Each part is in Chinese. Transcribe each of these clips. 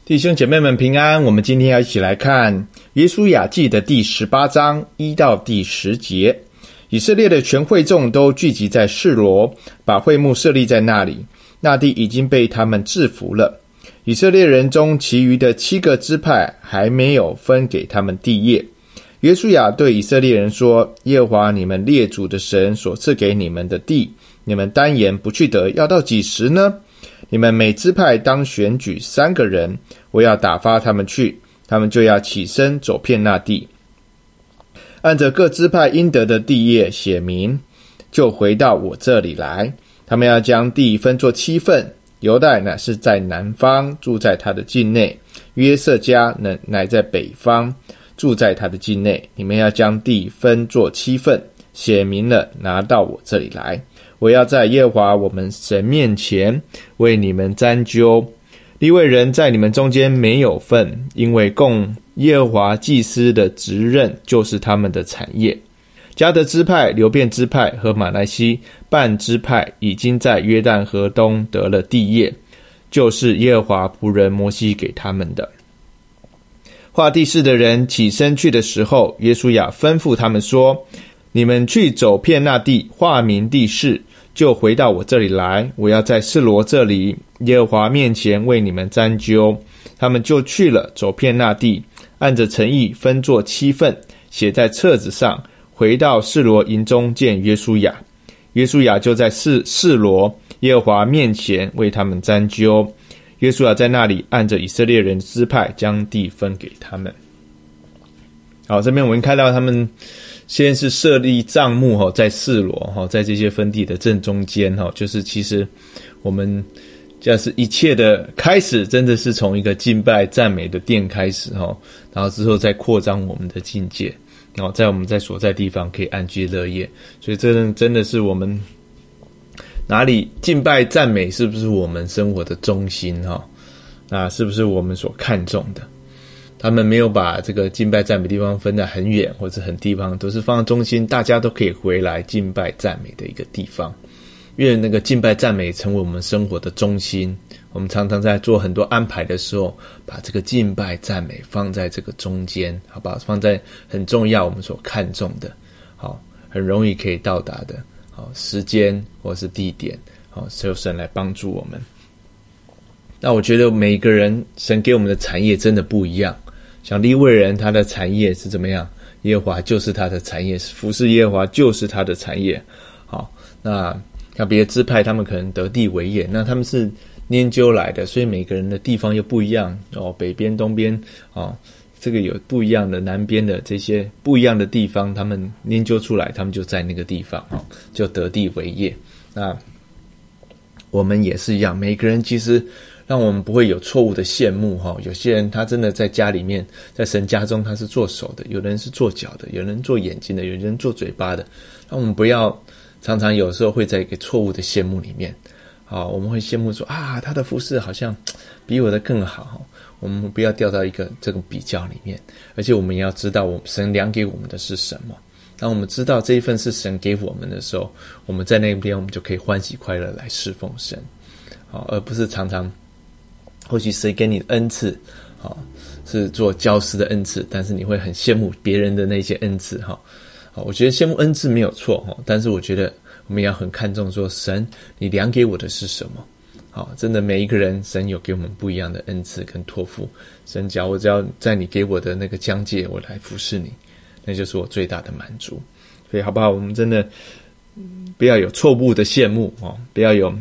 弟兄姐妹们平安，我们今天要一起来看约书亚记的第18章1到第10节。以色列的全会众都聚集在示罗，把会幕设立在那里，那地已经被他们制服了。以色列人中其余的7个支派还没有分给他们地业。约书亚对以色列人说，耶和华你们列祖的神所赐给你们的地，你们单言不去得，要到几时呢？你们每支派当选举3个人，我要打发他们去，他们就要起身走遍那地，按着各支派应得的地业写明，就回到我这里来。他们要将地分作7份，犹大乃是在南方，住在他的境内；约瑟家乃在北方，住在他的境内。你们要将地分作7份，写明了，拿到我这里来。我要在耶和华我们神面前为你们拈阄。利未人在你们中间没有份，因为供耶和华祭司的职任就是他们的产业。迦得支派、流便支派和马来西半支派已经在约旦河东得了地业，就是耶和华仆人摩西给他们的。画地势的人起身去的时候，约书亚吩咐他们说，你们去走遍那地，画明地势，就回到我这里来。我要在示罗这里耶和华面前为你们拈阄。他们就去了，走遍那地，按着城邑分作7份，写在册子上，回到示罗营中见约书亚。约书亚就在示罗耶和华面前为他们拈阄。约书亚在那里按着以色列人支派将地分给他们。好，这边我们看到他们先是设立帐幕在示罗，在这些分地的正中间，就是其实我们就是一切的开始真的是从一个敬拜赞美的殿开始，然后之后再扩张我们的境界，然后在我们在所在地方可以安居乐业。所以这真的是我们哪里敬拜赞美是不是我们生活的中心，那是不是我们所看重的。他们没有把这个敬拜赞美地方分得很远或者很地方，都是放在中心，大家都可以回来敬拜赞美的一个地方。愿那个敬拜赞美成为我们生活的中心。我们常常在做很多安排的时候，把这个敬拜赞美放在这个中间，好吧，放在很重要我们所看重的，好，很容易可以到达的，好，时间或是地点，好，求神来帮助我们。那我觉得每一个人神给我们的产业真的不一样。像利未人他的产业是怎么样？耶和华就是他的产业，服侍耶和华就是他的产业。好，那像别的支派他们可能得地为业，那他们是拈阄来的，所以每个人的地方又不一样，北边东边这个有不一样的，南边的这些不一样的地方，他们拈阄出来，他们就在那个地方就得地为业。那我们也是一样，每个人其实让我们不会有错误的羡慕有些人他真的在家里面，在神家中他是做手的，有人是做脚的，有人做眼睛的，有人做嘴巴的。那我们不要常常有时候会在一个错误的羡慕里面，我们会羡慕说他的服事好像比我的更好，我们不要掉到一个这种比较里面。而且我们也要知道神量给我们的是什么。当我们知道这一份是神给我们的时候，我们在那边我们就可以欢喜快乐来侍奉神，而不是常常或许谁给你的恩赐是做教师的恩赐，但是你会很羡慕别人的那些恩赐我觉得羡慕恩赐没有错但是我觉得我们要很看重说，神你量给我的是什么。真的每一个人神有给我们不一样的恩赐跟托付，神讲我只要在你给我的那个疆界我来服侍你，那就是我最大的满足。所以好不好，我们真的不要有错误的羡慕不要有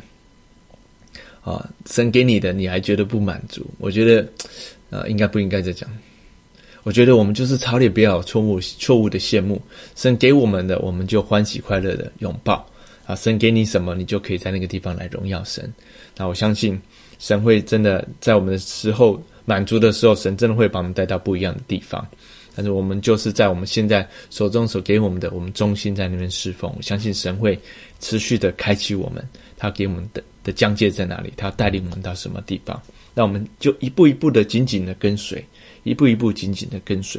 神给你的你还觉得不满足。我觉得应该不应该再讲，我觉得我们就是操练不要有错误的羡慕。神给我们的我们就欢喜快乐的拥抱神给你什么你就可以在那个地方来荣耀神。那我相信神会真的在我们的时候满足的时候，神真的会把我们带到不一样的地方。但是我们就是在我们现在手中所给我们的，我们忠心在那边侍奉。我相信神会持续的开启我们，他给我们的疆界在哪里，他带领我们到什么地方，那我们就一步一步的紧紧的跟随，一步一步紧紧的跟随。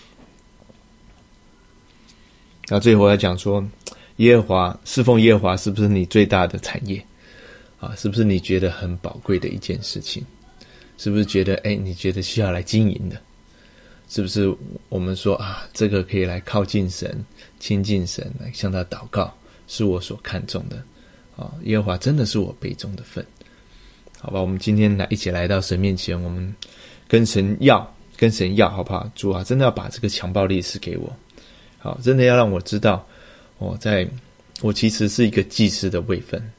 然后最后我要讲说，耶和华侍奉耶和华是不是你最大的产业是不是你觉得很宝贵的一件事情？ 是不是觉得你觉得需要来经营的？是不是我们说这个可以来靠近神，亲近神，来向他祷告，是我所看重的耶和华真的是我杯中的份。好吧，我们今天一起来到神面前，我们跟神要好不好？主啊，真的要把这个强暴力赐给我，好，真的要让我知道我其实是一个祭司的位分。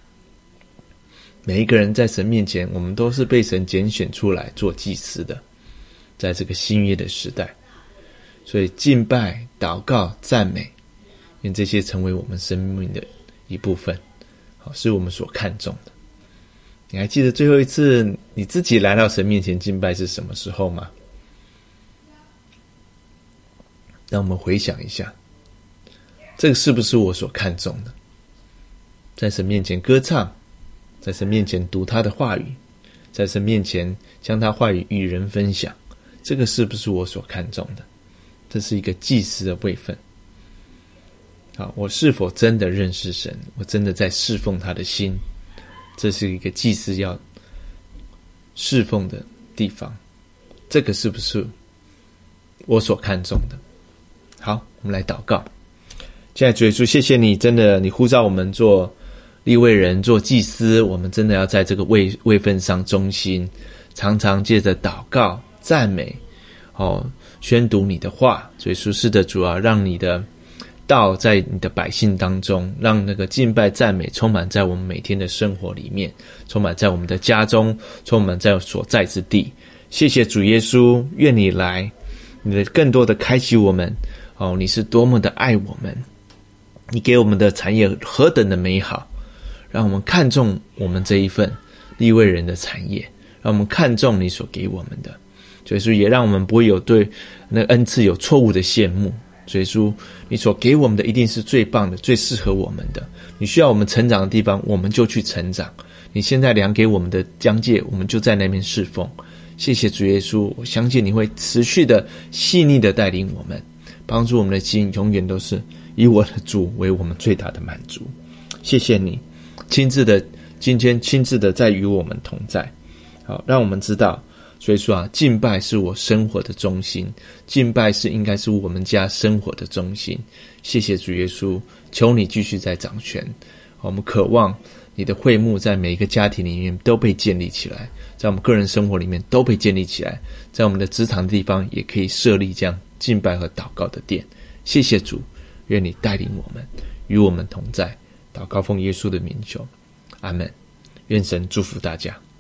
每一个人在神面前，我们都是被神拣选出来做祭司的，在这个新约的时代。所以敬拜、祷告、赞美，愿这些成为我们生命的一部分，好，是我们所看重的。你还记得最后一次你自己来到神面前敬拜是什么时候吗？让我们回想一下，这个是不是我所看重的？在神面前歌唱，在神面前读他的话语，在神面前将他话语与人分享，这个是不是我所看重的？这是一个祭司的位分。好，我是否真的认识神？我真的在侍奉他的心？这是一个祭司要侍奉的地方，这个是不是我所看重的？好，我们来祷告。现在主耶稣，谢谢你，真的你呼召我们做利未人，做祭司，我们真的要在这个位分上忠心，常常借着祷告、赞美宣读你的话。主耶稣，是的主啊，让你的道在你的百姓当中，让那个敬拜赞美充满在我们每天的生活里面，充满在我们的家中，充满在所在之地。谢谢主耶稣，愿你来，你的更多的开启我们你是多么的爱我们，你给我们的产业何等的美好，让我们看重我们这一份利未人的产业，让我们看重你所给我们的。所以说也让我们不会有对那个恩赐有错误的羡慕。所以说你所给我们的一定是最棒的，最适合我们的。你需要我们成长的地方，我们就去成长。你现在量给我们的疆界，我们就在那边侍奉。谢谢主耶稣，我相信你会持续的细腻的带领我们，帮助我们的心永远都是以我的主为我们最大的满足。谢谢你今天亲自的在与我们同在。好，让我们知道，所以说敬拜是我生活的中心，敬拜应该是我们家生活的中心。谢谢主耶稣，求你继续在掌权。我们渴望你的会幕在每一个家庭里面都被建立起来，在我们个人生活里面都被建立起来，在我们的职场的地方也可以设立这样敬拜和祷告的殿。谢谢主，愿你带领我们，与我们同在。祷告奉耶稣的名求，阿们。愿神祝福大家。